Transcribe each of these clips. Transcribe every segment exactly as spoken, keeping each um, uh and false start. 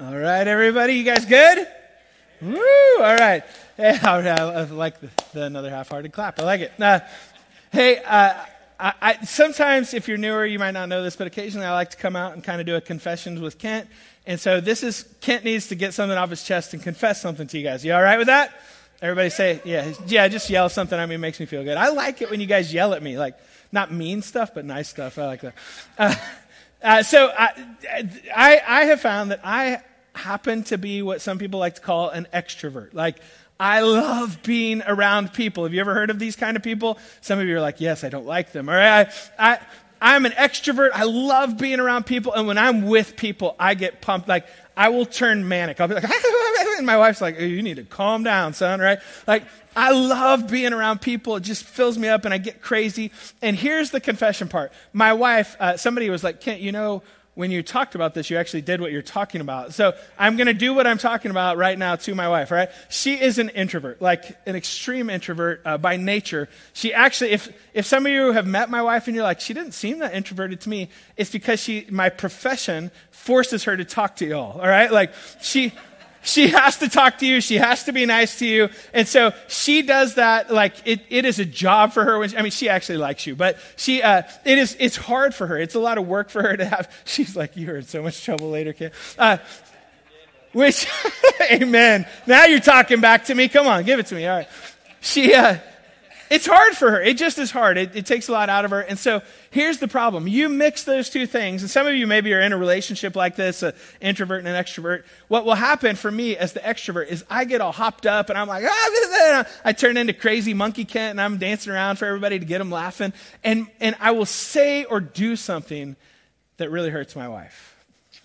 All right, everybody, you guys good? Woo! All right. Hey, I, I like the, the another half-hearted clap. I like it. Uh, hey, uh, I, I, sometimes if you're newer, you might not know this, but occasionally I like to come out and kind of do a confessions with Kent. And so this is, Kent needs to get something off his chest and confess something to you guys. You all right with that? Everybody say, yeah, yeah, just yell something. I mean, it makes me feel good. I like it when you guys yell at me, like not mean stuff, but nice stuff. I like that. Uh, Uh, so I, I, I have found that I happen to be what some people like to call an extrovert. Like, I love being around people. Have you ever heard of these kind of people? Some of you are like, yes, I don't like them. All right, I, I, I'm an extrovert. I love being around people. And when I'm with people, I get pumped. Like, I will turn manic. I'll be like, and my wife's like, oh, you need to calm down, son, right? Like, I love being around people. It just fills me up and I get crazy. And here's the confession part. My wife, uh, somebody was like, Kent, you know, when you talked about this, you actually did what you're talking about. So I'm going to do what I'm talking about right now to my wife, all right? She is an introvert, like an extreme introvert uh, by nature. She actually, if if some of you have met my wife and you're like, she didn't seem that introverted to me, it's because she, my profession forces her to talk to y'all, all right? Like, she... She has to talk to you. She has to be nice to you. And so she does that like it, it is a job for her. When she, I mean, she actually likes you, but she, uh, it is, it's hard for her. It's a lot of work for her to have. She's like, you're in so much trouble later, kid. Uh, which, amen. Now you're talking back to me. Come on, give it to me. All right. She, uh, it's hard for her. It just is hard. It, it takes a lot out of her. And so here's the problem. You mix those two things, and some of you maybe are in a relationship like this, an introvert and an extrovert. What will happen for me as the extrovert is I get all hopped up, and I'm like, ah, I turn into crazy monkey Kent, and I'm dancing around for everybody to get them laughing. And, and I will say or do something that really hurts my wife.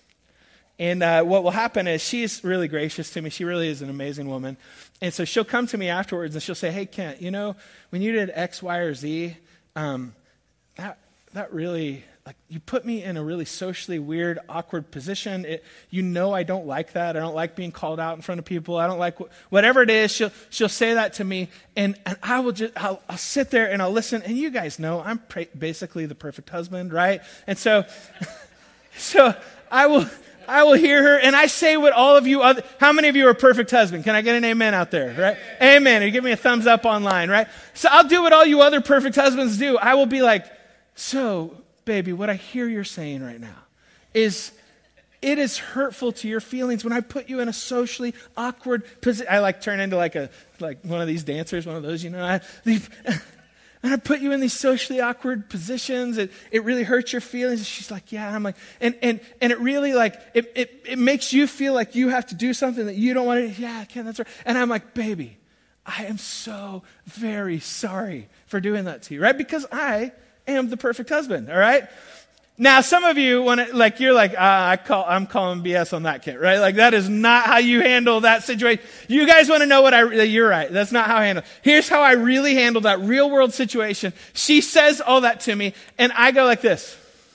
And uh, what will happen is she's really gracious to me. She really is an amazing woman. And so she'll come to me afterwards and she'll say, hey, Kent, you know, when you did X, Y, or Z, um, that that really, like, you put me in a really socially weird, awkward position. It, you know I don't like that. I don't like being called out in front of people. I don't like wh- whatever it is. She'll she'll say that to me, and, and I will just, I'll, I'll sit there and I'll listen. And you guys know I'm pra- basically the perfect husband, right? And so, so I will... I will hear her, and I say what all of you other, how many of you are a perfect husband? Can I get an amen out there, right? Amen. Or you give me a thumbs up online, right? So I'll do what all you other perfect husbands do. I will be like, so, baby, what I hear you're saying right now is it is hurtful to your feelings when I put you in a socially awkward position. I like turn into like a, like one of these dancers, one of those, you know, I, these, and I put you in these socially awkward positions. It, it really hurts your feelings. And she's like, yeah. And I'm like, and, and, and it really like, it, it, it makes you feel like you have to do something that you don't want to. Yeah, Ken, that's right. And I'm like, baby, I am so very sorry for doing that to you, right? Because I am the perfect husband, all right? Now, some of you want to, like, you're like, ah, I call, I'm calling B S on that kid, right? Like, that is not how you handle that situation. You guys want to know what I, you're right. That's not how I handle it. Here's how I really handle that real world situation. She says all that to me, and I go like this.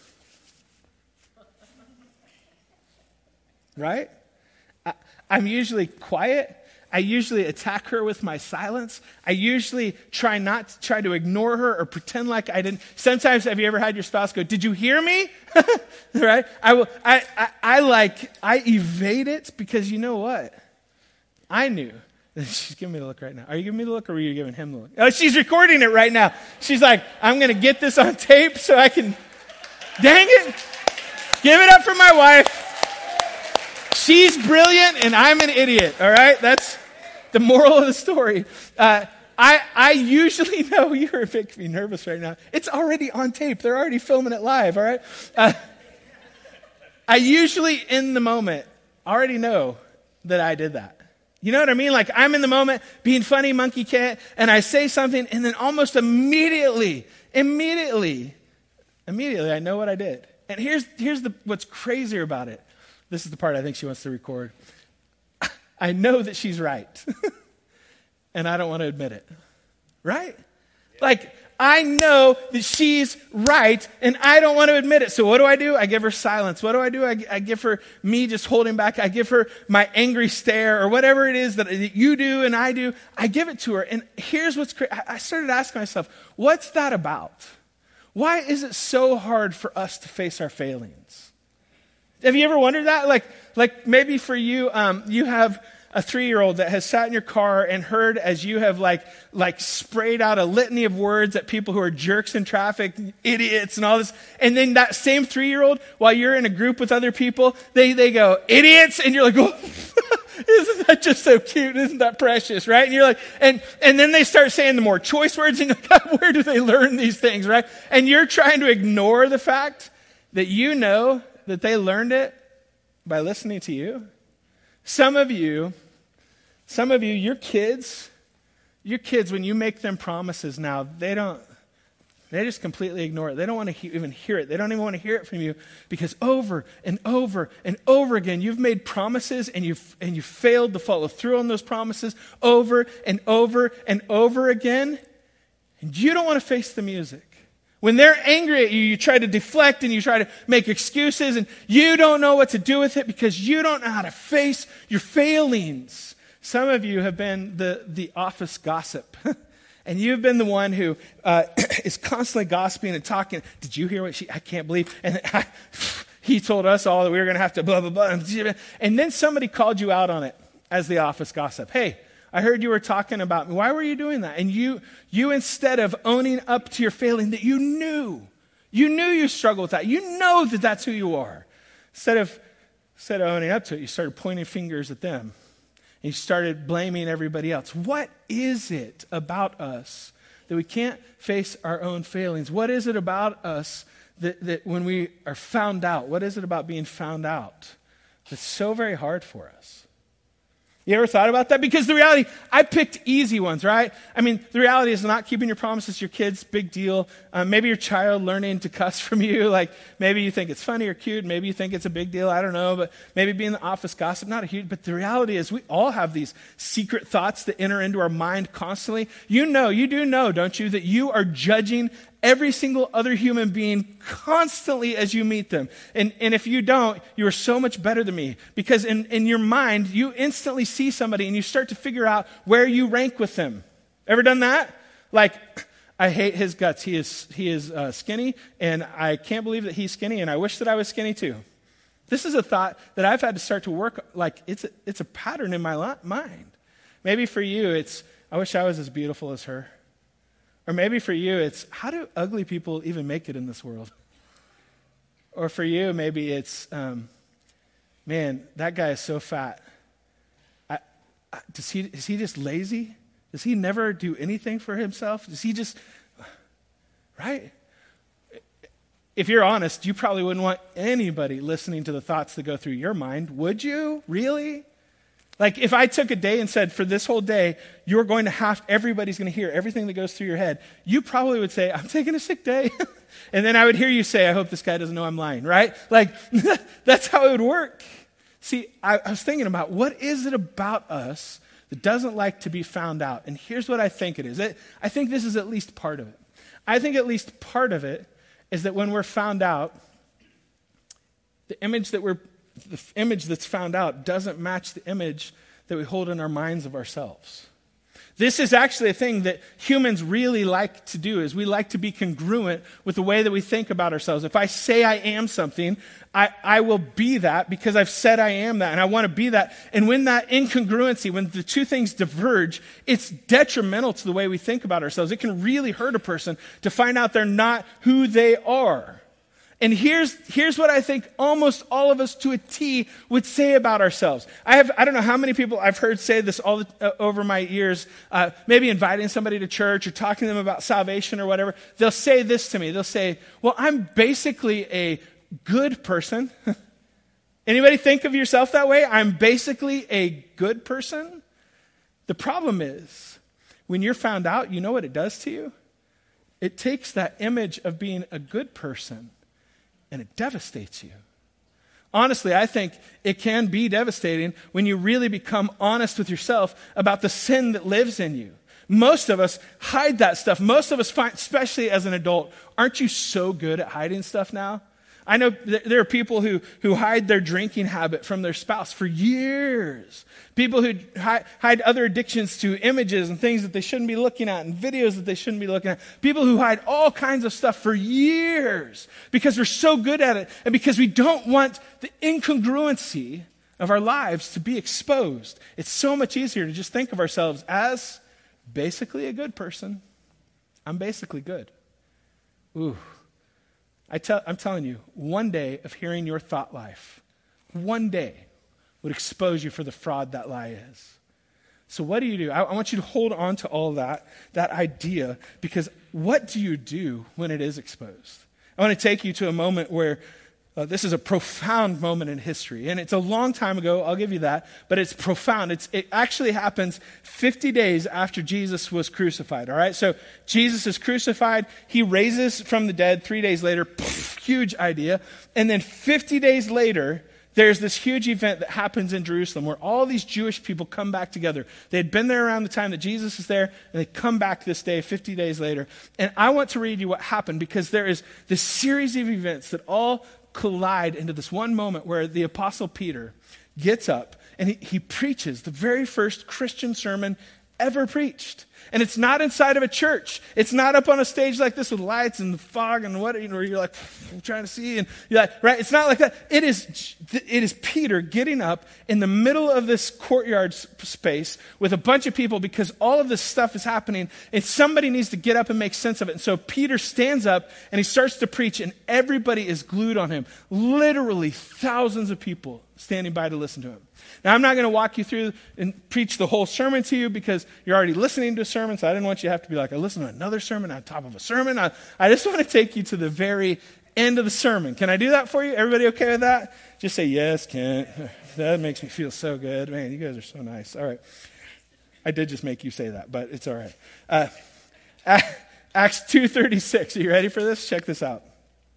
Right? I, I'm usually quiet. I usually attack her with my silence. I usually try not to try to ignore her or pretend like I didn't. Sometimes, have you ever had your spouse go, did you hear me? Right? I will, I, I, I like, I evade it because you know what? I knew. She's giving me the look right now. Are you giving me the look or are you giving him the look? Oh, she's recording it right now. She's like, I'm going to get this on tape so I can, dang it. Give it up for my wife. She's brilliant and I'm an idiot. All right? That's the moral of the story. Uh, I I usually know you're making me nervous right now. It's already on tape. They're already filming it live, all right? Uh, I usually, in the moment, already know that I did that. You know what I mean? Like, I'm in the moment being funny, monkey cat, and I say something, and then almost immediately, immediately, immediately, I know what I did. And here's here's the what's crazier about it. This is the part I think she wants to record. I know that she's right. And I don't want to admit it. Right? Like, I know that she's right, and I don't want to admit it. So what do I do? I give her silence. What do I do? I, I give her me just holding back. I give her my angry stare or whatever it is that you do and I do. I give it to her. And here's what's crazy. I started asking myself, what's that about? Why is it so hard for us to face our failings? Have you ever wondered that? Like, like maybe for you, um, you have a three-year-old that has sat in your car and heard as you have like, like sprayed out a litany of words at people who are jerks in traffic, idiots and all this. And then that same three-year-old, while you're in a group with other people, they, they go, idiots. And you're like, oh, isn't that just so cute? Isn't that precious? Right? And you're like, and, and then they start saying the more choice words and you're like, God, where do they learn these things? Right? And you're trying to ignore the fact that you know that they learned it by listening to you. Some of you, Some of you, your kids, your kids, when you make them promises now, they don't, they just completely ignore it. They don't want to he- even hear it. They don't even want to hear it from you because over and over and over again, you've made promises and you've, and you failed to follow through on those promises over and over and over again. And you don't want to face the music. When they're angry at you, you try to deflect and you try to make excuses and you don't know what to do with it because you don't know how to face your failings. Some of you have been the, the office gossip, and you've been the one who uh, is constantly gossiping and talking. Did you hear what she, I can't believe, and I, he told us all that we were going to have to blah, blah, blah. And then somebody called you out on it as the office gossip. Hey, I heard you were talking about me. Why were you doing that? And you, you instead of owning up to your failing that you knew, you knew you struggled with that. You know that that's who you are. Instead of, instead of owning up to it, you started pointing fingers at them. And you started blaming everybody else. What is it about us that we can't face our own failings? What is it about us that, that when we are found out, what is it about being found out that's so very hard for us? You ever thought about that? Because the reality, I picked easy ones, right? I mean, the reality is not keeping your promises to your kids, big deal. Um, maybe your child learning to cuss from you. Like maybe you think it's funny or cute. Maybe you think it's a big deal. I don't know. But maybe being the office gossip, not a huge. But the reality is we all have these secret thoughts that enter into our mind constantly. You know, you do know, don't you, that you are judging every single other human being constantly as you meet them. And, and if you don't, you are so much better than me. Because in, in your mind, you instantly see somebody and you start to figure out where you rank with them. Ever done that? Like, I hate his guts. He is, he is uh, skinny, and I can't believe that he's skinny, and I wish that I was skinny too. This is a thought that I've had to start to work, like it's a, it's a pattern in my li- mind. Maybe for you, it's, I wish I was as beautiful as her. Or maybe for you, it's, how do ugly people even make it in this world? Or for you, maybe it's, um, man, that guy is so fat. I, I, does he, is he just lazy? Does he never do anything for himself? Does he just, right? If you're honest, you probably wouldn't want anybody listening to the thoughts that go through your mind. Would you? Really? Like if I took a day and said, for this whole day, you're going to have, everybody's going to hear everything that goes through your head, you probably would say, I'm taking a sick day. And then I would hear you say, I hope this guy doesn't know I'm lying, right? Like that's how it would work. See, I, I was thinking about what is it about us that doesn't like to be found out? And here's what I think it is. It, I think this is at least part of it. I think at least part of it is that when we're found out, the image that we're the image that's found out doesn't match the image that we hold in our minds of ourselves. This is actually a thing that humans really like to do, is we like to be congruent with the way that we think about ourselves. If I say I am something, I, I will be that because I've said I am that, and I want to be that. And when that incongruency, when the two things diverge, it's detrimental to the way we think about ourselves. It can really hurt a person to find out they're not who they are. And here's, here's what I think almost all of us to a T would say about ourselves. I have, I don't know how many people I've heard say this all the, uh, over my years, uh, maybe inviting somebody to church or talking to them about salvation or whatever. They'll say this to me. They'll say, well, I'm basically a good person. Anybody think of yourself that way? I'm basically a good person. The problem is, when you're found out, you know what it does to you? It takes that image of being a good person and it devastates you. Honestly, I think it can be devastating when you really become honest with yourself about the sin that lives in you. Most of us hide that stuff. Most of us find, especially as an adult, aren't you so good at hiding stuff now? I know th- there are people who, who hide their drinking habit from their spouse for years. People who hi- hide other addictions to images and things that they shouldn't be looking at and videos that they shouldn't be looking at. People who hide all kinds of stuff for years because we're so good at it and because we don't want the incongruency of our lives to be exposed. It's so much easier to just think of ourselves as basically a good person. I'm basically good. Ooh. I tell, I'm telling you, one day of hearing your thought life, one day would expose you for the fraud that lie is. So what do you do? I, I want you to hold on to all that, that idea, because what do you do when it is exposed? I want to take you to a moment where Uh, this is a profound moment in history, and it's a long time ago, I'll give you that, but it's profound. It's, it actually happens fifty days after Jesus was crucified, all right? So Jesus is crucified, he raises from the dead, three days later, poof, huge idea, and then fifty days later, there's this huge event that happens in Jerusalem where all these Jewish people come back together. They had been there around the time that Jesus is there, and they come back this day, fifty days later. And I want to read you what happened, because there is this series of events that all collide into this one moment where the Apostle Peter gets up and he, he preaches the very first Christian sermon ever preached. And it's not inside of a church. It's not up on a stage like this with lights and fog and what, you know, where you're like, I'm trying to see. And you're like, right? It's not like that. It is, it is Peter getting up in the middle of this courtyard space with a bunch of people, because all of this stuff is happening and somebody needs to get up and make sense of it. And so Peter stands up and he starts to preach, and everybody is glued on him. Literally thousands of people standing by to listen to him. Now, I'm not going to walk you through and preach the whole sermon to you, because you're already listening to a sermon, so I didn't want you to have to be like, I listened to another sermon on top of a sermon. I, I just want to take you to the very end of the sermon. Can I do that for you? Everybody okay with that? Just say, yes, Kent. That makes me feel so good. Man, you guys are so nice. All right. I did just make you say that, but it's all right. Uh, Acts two thirty-six. Are you ready for this? Check this out.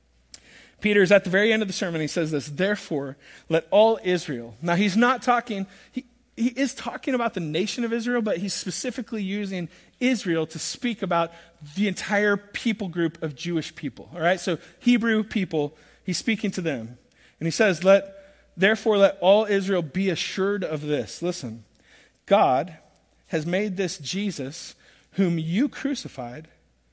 Peter is at the very end of the sermon. He says this, therefore, let all Israel. Now, he's not talking, he, he is talking about the nation of Israel, but he's specifically using Israel to speak about the entire people group of Jewish people. All right, so Hebrew people, he's speaking to them. And he says, let, therefore, let all Israel be assured of this. Listen, God has made this Jesus, whom you crucified,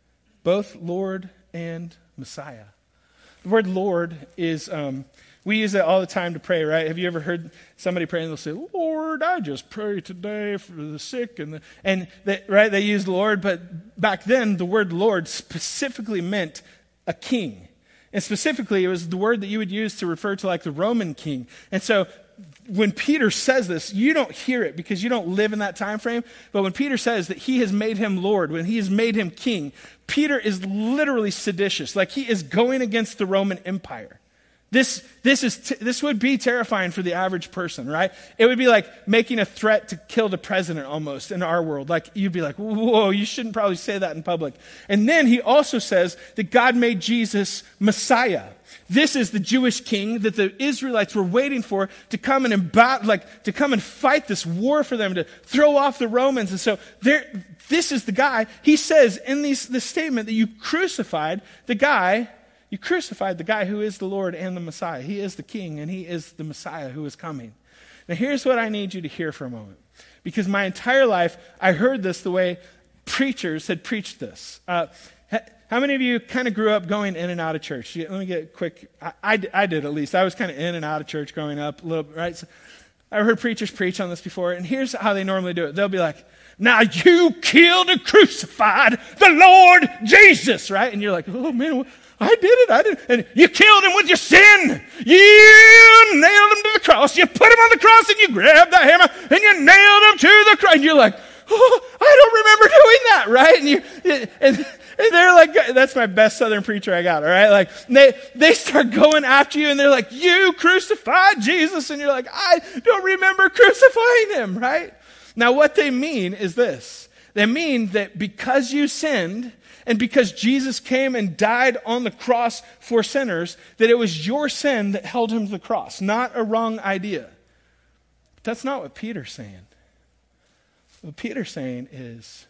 both Lord and Messiah. The word Lord is, um, we use it all the time to pray, right? Have you ever heard somebody pray and they'll say, Lord, I just pray today for the sick. And, the, and they, right, they use Lord, but back then the word Lord specifically meant a king. And specifically, it was the word that you would use to refer to like the Roman king. And so when Peter says this, you don't hear it because you don't live in that time frame. But when Peter says that he has made him Lord, when he has made him king, Peter is literally seditious. Like, he is going against the Roman Empire. This, this, is t- this would be terrifying for the average person, right? It would be like making a threat to kill the president almost in our world. Like, you'd be like, whoa, you shouldn't probably say that in public. And then he also says that God made Jesus Messiah. This is the Jewish king that the Israelites were waiting for to come and imbat- like to come and fight this war for them, to throw off the Romans. And so there, this is the guy. He says in these, this statement that you crucified the guy, you crucified the guy who is the Lord and the Messiah. He is the king and he is the Messiah who is coming. Now here's what I need you to hear for a moment. Because my entire life, I heard this the way preachers had preached this. Uh, How many of you kind of grew up going in and out of church? Let me get a quick, I, I, I did at least. I was kind of in and out of church growing up a little bit, right? So I've heard preachers preach on this before, and here's how they normally do it. They'll be like, now you killed and crucified the Lord Jesus, right? And you're like, oh man, I did it, I did it. And you killed him with your sin. You nailed him to the cross. You put him on the cross and you grabbed the hammer and you nailed him to the cross. And you're like, oh, I don't remember doing that, right? And you, and, and they're like, that's my best Southern preacher I got, all right? Like, they, they start going after you, and they're like, you crucified Jesus. And you're like, I don't remember crucifying him, right? Now, what they mean is this. They mean that because you sinned, and because Jesus came and died on the cross for sinners, that it was your sin that held him to the cross, not a wrong idea. But that's not what Peter's saying. What Peter's saying is,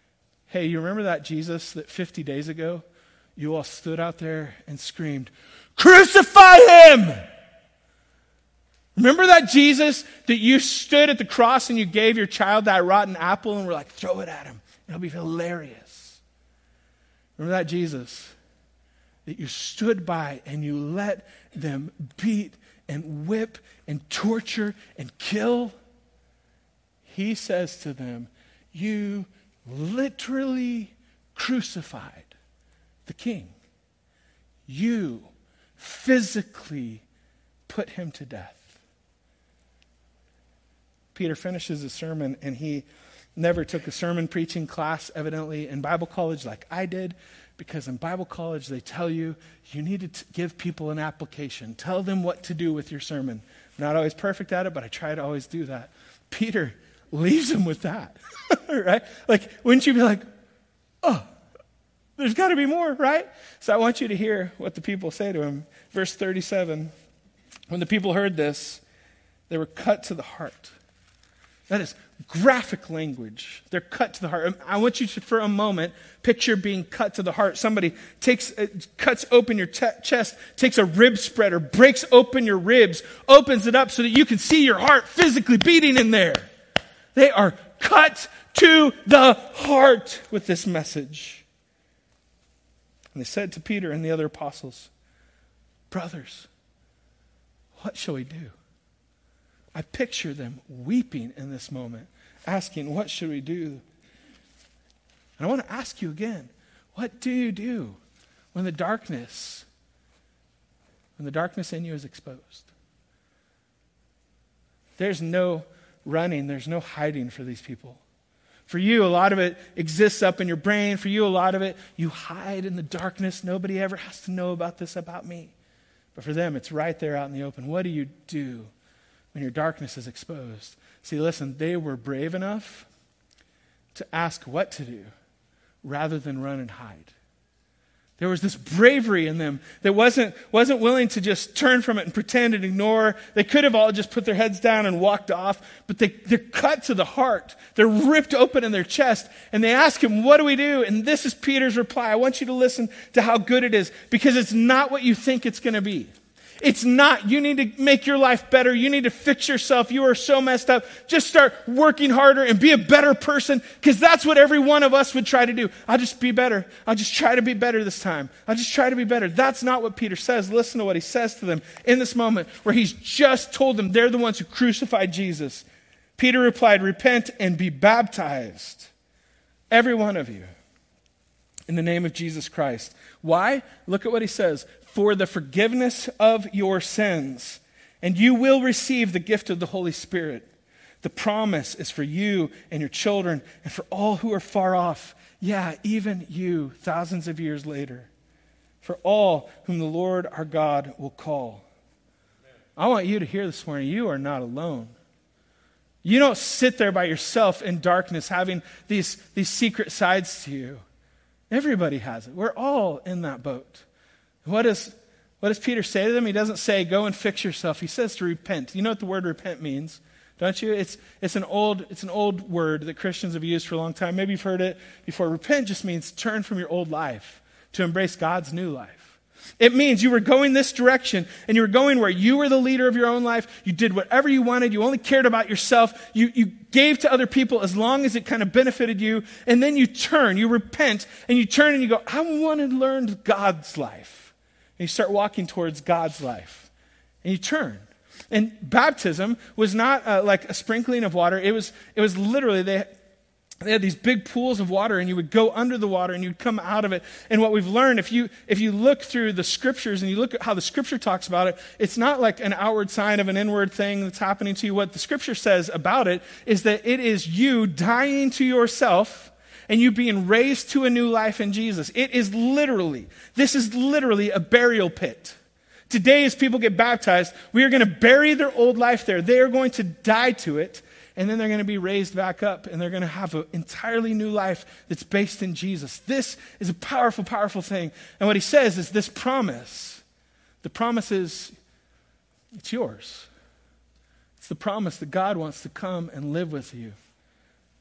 hey, you remember that Jesus that fifty days ago, you all stood out there and screamed, Crucify him! Remember that Jesus that you stood at the cross and you gave your child that rotten apple and were like, throw it at him. It'll be hilarious. Remember that Jesus that you stood by and you let them beat and whip and torture and kill? He says to them, you literally crucified the king. You physically put him to death. Peter finishes his sermon, and he never took a sermon preaching class, evidently, in Bible college like I did, because in Bible college they tell you you need to t- give people an application. Tell them what to do with your sermon. I'm not always perfect at it, but I try to always do that. Peter leaves him with that, right? Like, wouldn't you be like, oh, there's got to be more, right? So I want you to hear what the people say to him. Verse thirty-seven, when the people heard this, they were cut to the heart. That is graphic language. They're cut to the heart. I want you to, for a moment, picture being cut to the heart. Somebody takes, uh, cuts open your te- chest, takes a rib spreader, breaks open your ribs, opens it up so that you can see your heart physically beating in there. They are cut to the heart with this message. And they said to Peter and the other apostles, brothers, what shall we do? I picture them weeping in this moment, asking, what should we do? And I want to ask you again, what do you do when the darkness, when the darkness in you is exposed? There's no running, there's no hiding for these people. For you, a lot of it exists up in your brain. For you, a lot of it, you hide in the darkness. Nobody ever has to know about this about me. But for them, it's right there out in the open. What do you do when your darkness is exposed? See, listen, they were brave enough to ask what to do rather than run and hide. There was this bravery in them that wasn't, wasn't willing to just turn from it and pretend and ignore. They could have all just put their heads down and walked off, but they, they're cut to the heart. They're ripped open in their chest, and they ask him, what do we do? And this is Peter's reply. I want you to listen to how good it is, because it's not what you think it's going to be. It's not, you need to make your life better. You need to fix yourself. You are so messed up. Just start working harder and be a better person, because that's what every one of us would try to do. I'll just be better. I'll just try to be better this time. I'll just try to be better. That's not what Peter says. Listen to what he says to them in this moment where he's just told them they're the ones who crucified Jesus. Peter replied, repent and be baptized, every one of you, in the name of Jesus Christ. Why? Look at what he says. For the forgiveness of your sins, and you will receive the gift of the Holy Spirit. The promise is for you and your children and for all who are far off. Yeah, even you, thousands of years later. For all whom the Lord our God will call. I want you to hear this morning, you are not alone. You don't sit there by yourself in darkness having these, these secret sides to you. Everybody has it. We're all in that boat. What does, what does Peter say to them? He doesn't say, go and fix yourself. He says to repent. You know what the word repent means, don't you? It's, it's, an old, it's an old word that Christians have used for a long time. Maybe you've heard it before. Repent just means turn from your old life to embrace God's new life. It means you were going this direction, and you were going where you were the leader of your own life. You did whatever you wanted. You only cared about yourself. You, you gave to other people as long as it kind of benefited you. And then you turn, you repent, and you turn and you go, I want to learn God's life. And you start walking towards God's life. And you turn. And baptism was not uh, like a sprinkling of water. It was, it was literally, they, they had these big pools of water, and you would go under the water and you'd come out of it. And what we've learned, if you if you look through the scriptures and you look at how the scripture talks about it, it's not like an outward sign of an inward thing that's happening to you. What the scripture says about it is that it is you dying to yourself and you being raised to a new life in Jesus. It is literally, this is literally a burial pit. Today, as people get baptized, we are going to bury their old life there. They are going to die to it, and then they're going to be raised back up, and they're going to have an entirely new life that's based in Jesus. This is a powerful, powerful thing. And what he says is this promise. The promise is, it's yours. It's the promise that God wants to come and live with you.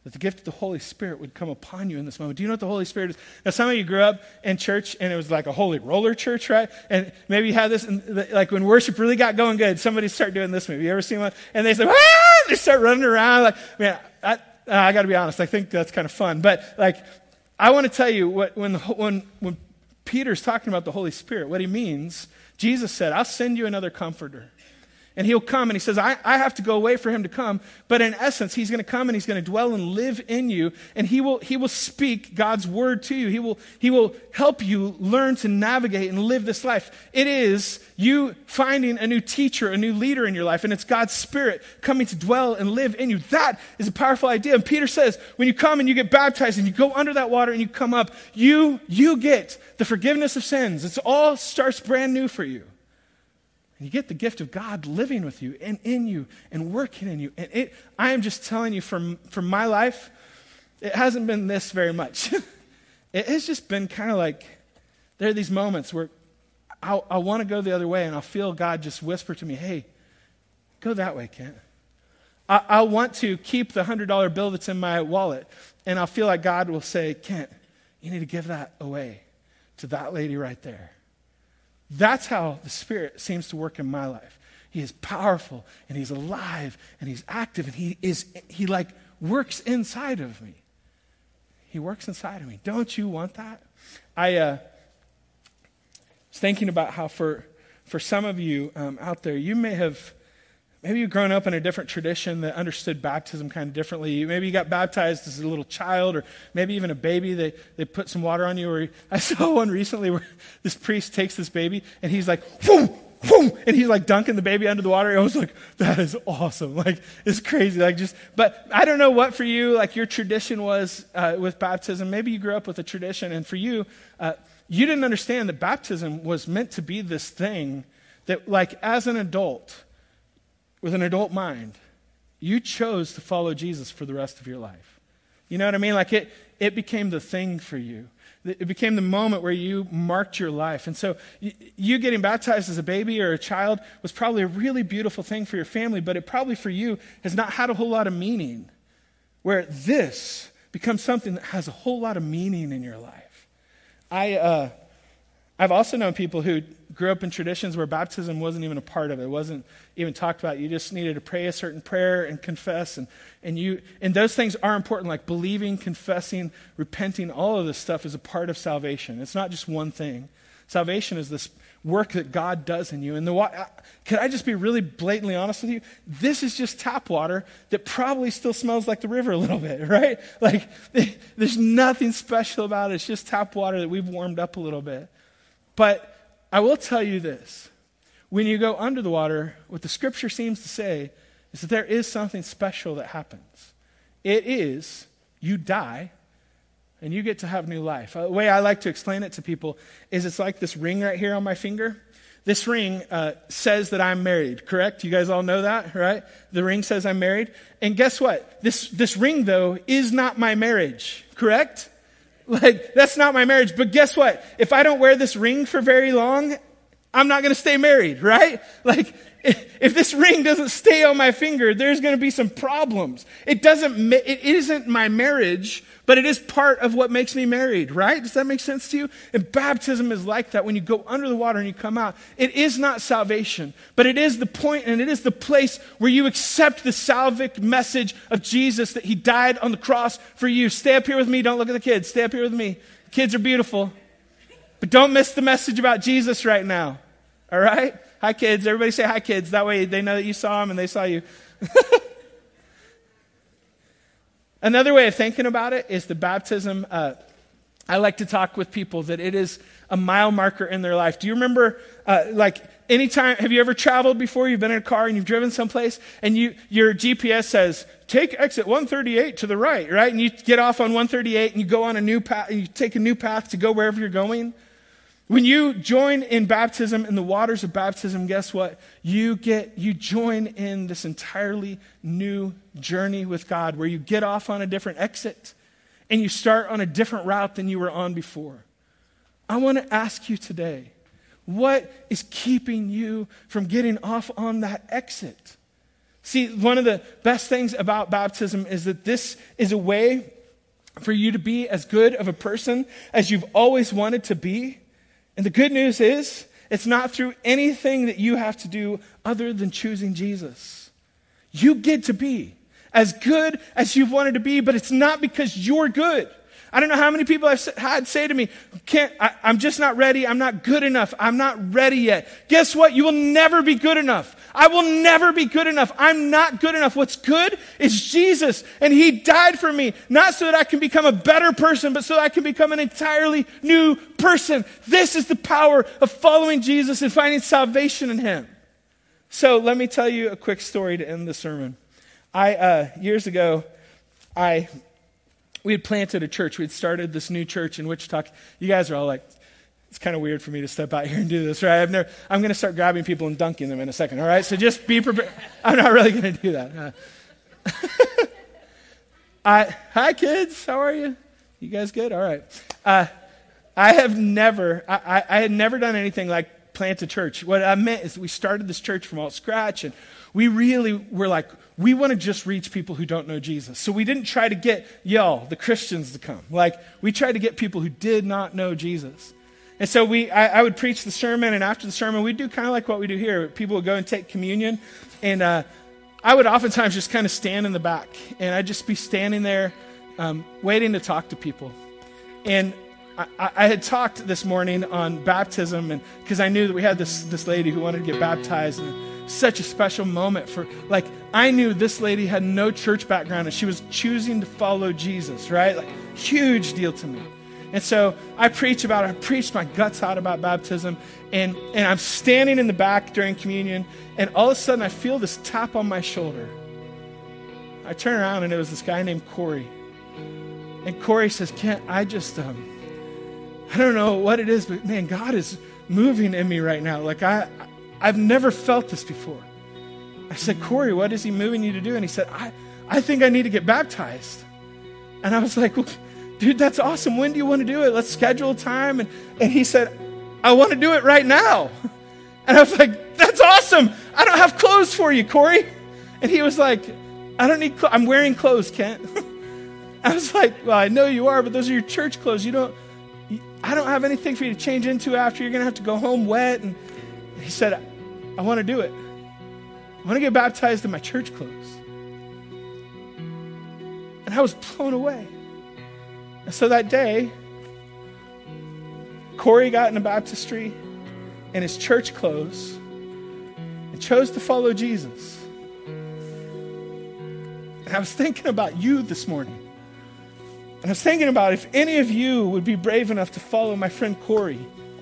that the gift of the Holy Spirit would come upon you in this moment. Do you know what the Holy Spirit is? Now, some of you grew up in church, and it was like a holy roller church, right? And maybe you had this, and like when worship really got going good, somebody start doing this movie. You ever seen one? And they say, ah! They start running around. Like, man, I, I got to be honest. I think that's kind of fun. But like, I want to tell you what when the, when when Peter's talking about the Holy Spirit, what he means. Jesus said, "I'll send you another comforter." And he'll come, and he says, I, I have to go away for him to come. But in essence, he's going to come, and he's going to dwell and live in you. And he will he will speak God's word to you. He will, he will help you learn to navigate and live this life. It is you finding a new teacher, a new leader in your life. And it's God's Spirit coming to dwell and live in you. That is a powerful idea. And Peter says, when you come and you get baptized and you go under that water and you come up, you, you get the forgiveness of sins. It all starts brand new for you. You get the gift of God living with you and in you and working in you. And it, I am just telling you from, from my life, it hasn't been this very much. It has just been kind of like, there are these moments where I, I want to go the other way, and I'll feel God just whisper to me, hey, go that way, Kent. I, I want to keep the one hundred dollar bill that's in my wallet, and I'll feel like God will say, Kent, you need to give that away to that lady right there. That's how the Spirit seems to work in my life. He is powerful, and he's alive, and he's active, and he is he like works inside of me. He works inside of me. Don't you want that? I uh, was thinking about how for for some of you um, out there, you may have maybe you've grown up in a different tradition that understood baptism kind of differently. Maybe you got baptized as a little child, or maybe even a baby. They they put some water on you. Or I saw one recently where this priest takes this baby and he's like, whoom, whoom, and he's like dunking the baby under the water. And I was like, that is awesome. Like, it's crazy. Like just, but I don't know what for you, like your tradition was uh, with baptism. Maybe you grew up with a tradition, and for you, uh, you didn't understand that baptism was meant to be this thing that, like, as an adult, with an adult mind, you chose to follow Jesus for the rest of your life. You know what I mean? Like it, it became the thing for you. It became the moment where you marked your life. And so you, you getting baptized as a baby or a child was probably a really beautiful thing for your family, but it probably for you has not had a whole lot of meaning, where this becomes something that has a whole lot of meaning in your life. I, uh, I've also known people who grew up in traditions where baptism wasn't even a part of it. It wasn't even talked about. You just needed to pray a certain prayer and confess. And, and, you, and those things are important, like believing, confessing, repenting. All of this stuff is a part of salvation. It's not just one thing. Salvation is this work that God does in you. And the can I just be really blatantly honest with you? This is just tap water that probably still smells like the river a little bit, right? Like there's nothing special about it. It's just tap water that we've warmed up a little bit. But I will tell you this. When you go under the water, what the Scripture seems to say is that there is something special that happens. It is you die and you get to have new life. The way I like to explain it to people is it's like this ring right here on my finger. This ring uh, says that I'm married, correct? You guys all know that, right? The ring says I'm married. And guess what? This, this ring, though, is not my marriage, correct? Like, that's not my marriage. But guess what? If I don't wear this ring for very long, I'm not going to stay married, right? Like, if this ring doesn't stay on my finger, there's going to be some problems. It doesn't, it isn't my marriage, but it is part of what makes me married, right? Does that make sense to you? And baptism is like that. When you go under the water and you come out, it is not salvation, but it is the point and it is the place where you accept the salvific message of Jesus, that he died on the cross for you. Stay up here with me. Don't look at the kids. Stay up here with me. The kids are beautiful, but don't miss the message about Jesus right now. All right? Hi, kids. Everybody say hi, kids. That way they know that you saw them and they saw you. Another way of thinking about it is the baptism. Uh, I like to talk with people that it is a mile marker in their life. Do you remember, uh, like, anytime, have you ever traveled before? You've been in a car and you've driven someplace and you your G P S says, take exit one thirty-eight to the right, right? And you get off on one thirty-eight and you go on a new path, and you take a new path to go wherever you're going. When you join in baptism, in the waters of baptism, guess what? You get, you join in this entirely new journey with God, where you get off on a different exit and you start on a different route than you were on before. I want to ask you today, what is keeping you from getting off on that exit? See, one of the best things about baptism is that this is a way for you to be as good of a person as you've always wanted to be. And the good news is, it's not through anything that you have to do other than choosing Jesus. You get to be as good as you've wanted to be, but it's not because you're good. I don't know how many people I've had say to me, "Can't, I, I'm just not ready. I'm not good enough. I'm not ready yet." Guess what? You will never be good enough. I will never be good enough. I'm not good enough. What's good is Jesus, and he died for me, not so that I can become a better person, but so that I can become an entirely new person. This is the power of following Jesus and finding salvation in him. So let me tell you a quick story to end the sermon. I uh, years ago, I... We had planted a church. We had started this new church in Wichita. You guys are all like, it's kind of weird for me to step out here and do this, right? I've never, I'm going to start grabbing people and dunking them in a second, all right? So just be prepared. I'm not really going to do that. Uh, I, hi, kids. How are you? You guys good? All right. Uh, I have never, I, I, I had never done anything like plant a church. What I meant is we started this church from all scratch, and we really were like, we want to just reach people who don't know Jesus. So we didn't try to get y'all, the Christians, to come. Like, we tried to get people who did not know Jesus. And so we, I, I would preach the sermon, and after the sermon, we'd do kind of like what we do here. People would go and take communion, and uh, I would oftentimes just kind of stand in the back, and I'd just be standing there um, waiting to talk to people. And I, I had talked this morning on baptism, and because I knew that we had this, this lady who wanted to get baptized, and such a special moment for, like, I knew this lady had no church background and she was choosing to follow Jesus, right? Like, huge deal to me. And so I preach about it. I preached my guts out about baptism, and, and I'm standing in the back during communion, and all of a sudden I feel this tap on my shoulder. I turn around and it was this guy named Corey. And Corey says, "Kent, I just, um, I don't know what it is, but man, God is moving in me right now. Like, I, I've never felt this before." I said, "Corey, what is he moving you to do?" And he said, I, I think I need to get baptized. And I was like, "Well, dude, that's awesome. When do you want to do it? Let's schedule a time." And, and he said, "I want to do it right now." And I was like, "That's awesome. I don't have clothes for you, Corey." And he was like, "I don't need clothes. I'm wearing clothes, Kent." I was like, "Well, I know you are, but those are your church clothes. You don't, I don't have anything for you to change into after. You're going to have to go home wet." And he said, "I want to do it. I want to get baptized in my church clothes." And I was blown away. And so that day, Corey got in a baptistry in his church clothes and chose to follow Jesus. And I was thinking about you this morning. And I was thinking about if any of you would be brave enough to follow my friend Corey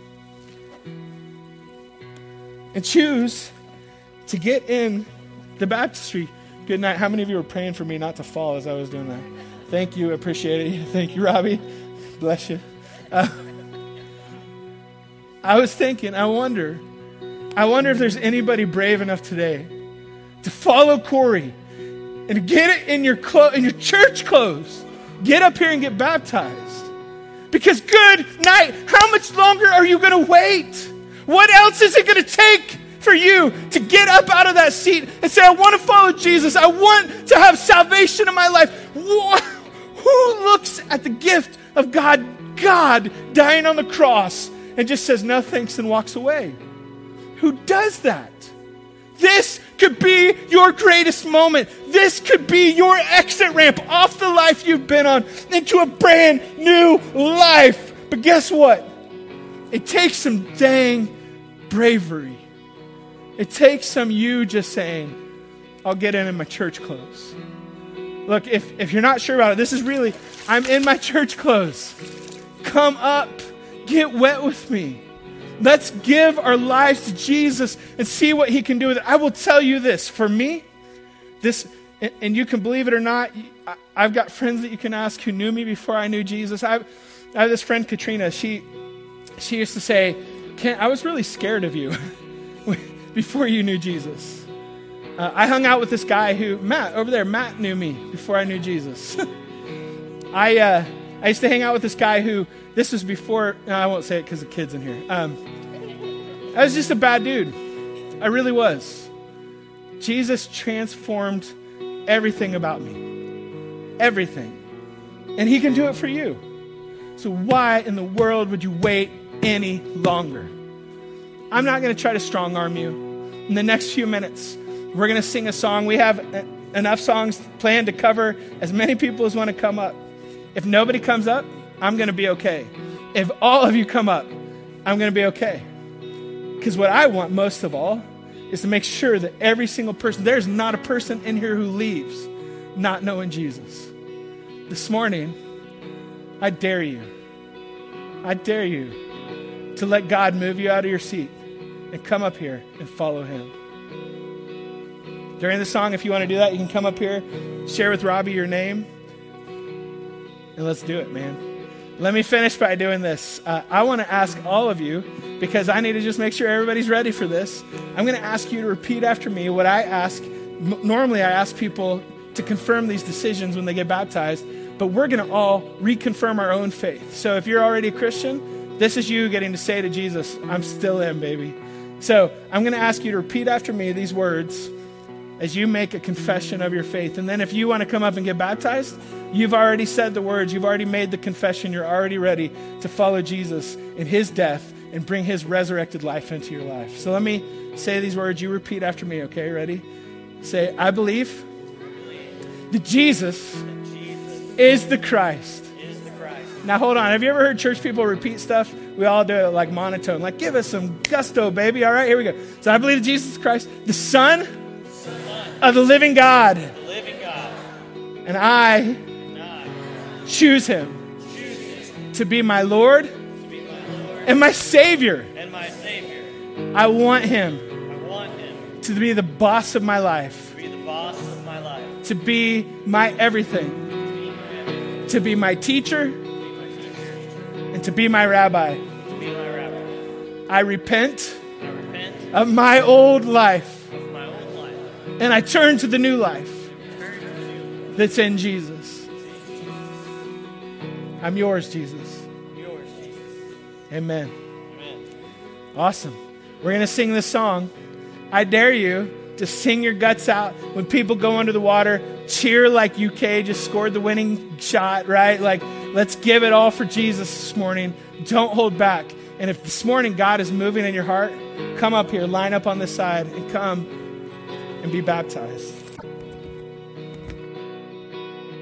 and choose to get in the baptistry. Good night. How many of you were praying for me not to fall as I was doing that? Thank you. Appreciate it. Thank you, Robbie. Bless you. Uh, I was thinking, I wonder, I wonder if there's anybody brave enough today to follow Corey and to get it in your clo- in your church clothes. Get up here and get baptized. Because good night. How much longer are you going to wait? What else is it going to take for you to get up out of that seat and say, "I want to follow Jesus. I want to have salvation in my life"? Who looks at the gift of God, God dying on the cross, and just says, "No thanks," and walks away? Who does that? This could be your greatest moment. This could be your exit ramp off the life you've been on into a brand new life. But guess what? It takes some dang bravery. It takes some you just saying, "I'll get in in my church clothes." Look, if, if you're not sure about it, this is really, I'm in my church clothes. Come up, get wet with me. Let's give our lives to Jesus and see what he can do with it. I will tell you this, for me, this, and you can believe it or not, I've got friends that you can ask who knew me before I knew Jesus. I have, I have this friend, Katrina. She, she used to say, "Kent, I was really scared of you before you knew Jesus." Uh, I hung out with this guy who, Matt, over there, Matt knew me before I knew Jesus. I uh, I used to hang out with this guy who, this was before, no, I won't say it because the kid's in here. Um, I was just a bad dude. I really was. Jesus transformed everything about me. Everything. And he can do it for you. So why in the world would you wait any longer? I'm not going to try to strong arm you. In the next few minutes, we're going to sing a song. We have a- enough songs planned to cover as many people as want to come up. If nobody comes up, I'm going to be okay. If all of you come up, I'm going to be okay. Because what I want most of all is to make sure that every single person, there's not a person in here who leaves not knowing Jesus. This morning, I dare you. I dare you to let God move you out of your seat and come up here and follow him. During the song, if you want to do that, you can come up here, share with Robbie your name, and let's do it, man. Let me finish by doing this. Uh, I want to ask all of you, because I need to just make sure everybody's ready for this. I'm going to ask you to repeat after me what I ask. M- normally, I ask people to confirm these decisions when they get baptized, but we're going to all reconfirm our own faith. So if you're already a Christian, this is you getting to say to Jesus, I'm still in, baby. So I'm going to ask you to repeat after me these words as you make a confession of your faith. And then if you want to come up and get baptized, you've already said the words, you've already made the confession, you're already ready to follow Jesus in his death and bring his resurrected life into your life. So let me say these words, you repeat after me, okay? Ready? Say, I believe that Jesus is the Christ. Now hold on, have you ever heard church people repeat stuff? We all do it like monotone, like give us some gusto, baby. All right, here we go. So I believe that Jesus Christ, the Son of the living God. The living God. And I, And I choose him choose him to be my Lord to be my Lord and my Savior. and my Savior. I want him I want him to be the boss of my life, to be the boss of my life, to be my everything, to be my everything, to be my teacher, to be my teacher, and to be my rabbi. to be my rabbi. I repent I repent of my old life, of my old life. and I turn to the new life Turn to you. that's in Jesus. I'm yours, Jesus. Yours, Jesus. Amen. Amen. Awesome. We're going to sing this song. I dare you to sing your guts out when people go under the water. Cheer like U K just scored the winning shot, right? Like, let's give it all for Jesus this morning. Don't hold back. And if this morning God is moving in your heart, come up here, line up on this side, and come and be baptized.